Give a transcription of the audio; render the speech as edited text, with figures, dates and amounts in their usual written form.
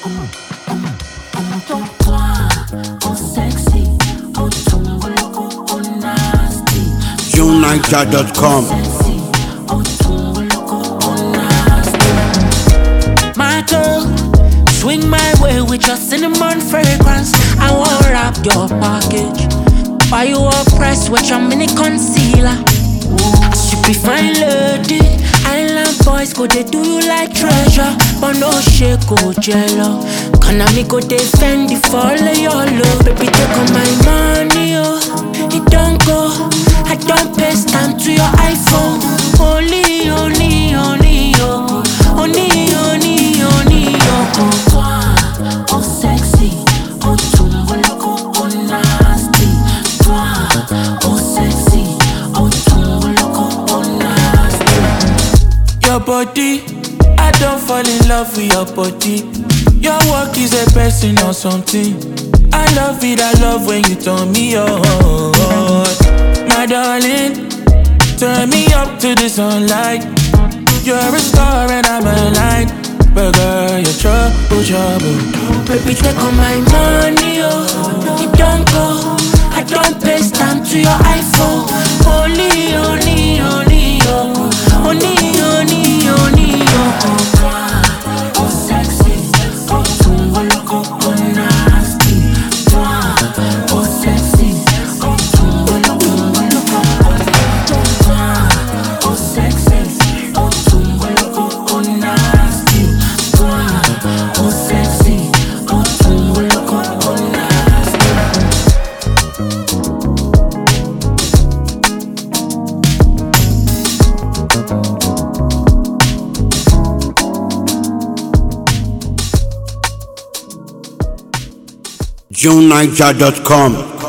JohnNiger.com. My girl, swing my way with your cinnamon fragrance. I won't wrap your package. Buy you a press with your mini concealer. Super fine lady. Island boys go they do you like treasure, but no shake go jello. Can I me go defend the fall of your love? Baby, take on my money, oh. It don't go. I don't pay stamp to your iPhone. Only, only, only, oh. Only, only, only, oh. Toi, oh sexy, oh tumbo loco, oh nasty. Toi, oh sexy, oh tumbo loco, oh nasty. Your body, I don't fall in love with your body. Your work is a person or something. I love it, I love when you turn me on. My darling, turn me up to the sunlight. You're a star and I'm a light. But girl, you're trouble, trouble. Baby, take all my money, oh. It don't go. I don't pay stamp to your iPhone. Only, only, only, oh. Only, only, only, oh. Oh, sexy. Oh, tumbo loco, oh, nasty. Oh, sexy. Oh, tumbo loco, oh, nasty. Oh, sexy. Oh, tumbo loco, oh, nasty. Oh, sexy. Oh, tumbo loco, oh, nasty. JohnNiger.com.